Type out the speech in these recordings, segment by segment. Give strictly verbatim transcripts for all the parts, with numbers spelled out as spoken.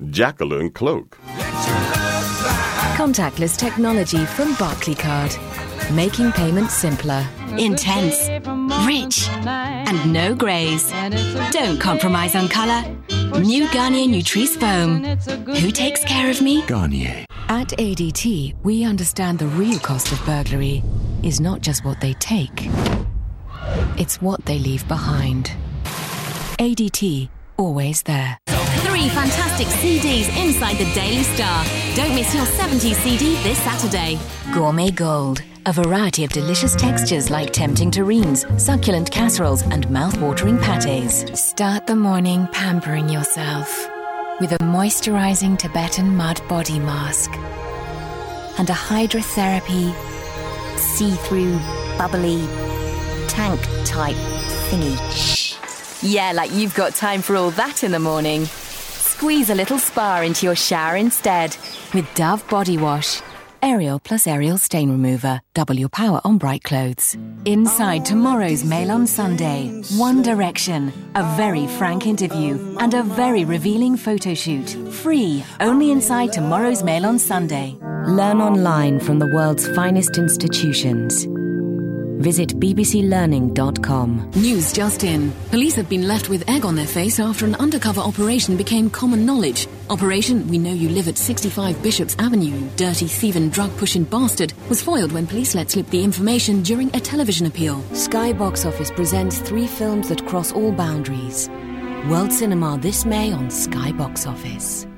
Jacqueline Cloak. Contactless technology from Barclaycard, making payments simpler. Intense, rich, and no greys. Don't compromise on colour. New Garnier Nutrice Foam. Who takes care of me? Garnier. At A D T, we understand the real cost of burglary is not just what they take, it's what they leave behind. A D T, always there. Three fantastic C Ds inside the Daily Star. Don't miss your seventies C D this Saturday. Gourmet Gold, a variety of delicious textures like tempting terrines, succulent casseroles and mouth-watering pâtés. Start the morning pampering yourself with a moisturizing Tibetan mud body mask and a hydrotherapy see-through bubbly tank type thingy. Yeah, like you've got time for all that in the morning. Squeeze a little spa into your shower instead with Dove Body Wash. Ariel plus Ariel Stain Remover. Double your power on bright clothes. Inside tomorrow's Mail on Sunday, One Direction. A very frank interview and a very revealing photo shoot. Free, only inside tomorrow's Mail on Sunday. Learn online from the world's finest institutions. Visit b b c learning dot com. News just in. Police have been left with egg on their face after an undercover operation became common knowledge. Operation We Know You Live at sixty-five Bishops Avenue, you dirty, thieving, drug-pushing bastard, was foiled when police let slip the information during a television appeal. Sky Box Office presents three films that cross all boundaries. World Cinema this May on Sky Box Office.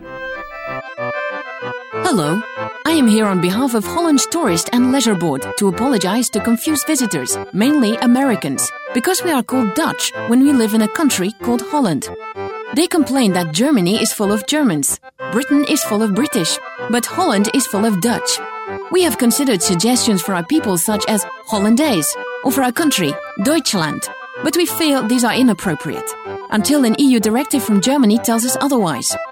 Hello. I am here on behalf of Holland's Tourist and Leisure Board to apologize to confused visitors, mainly Americans, because we are called Dutch when we live in a country called Holland. They complain that Germany is full of Germans, Britain is full of British, but Holland is full of Dutch. We have considered suggestions for our people such as Hollandaise, or for our country, Deutschland, but we feel these are inappropriate, until an E U directive from Germany tells us otherwise.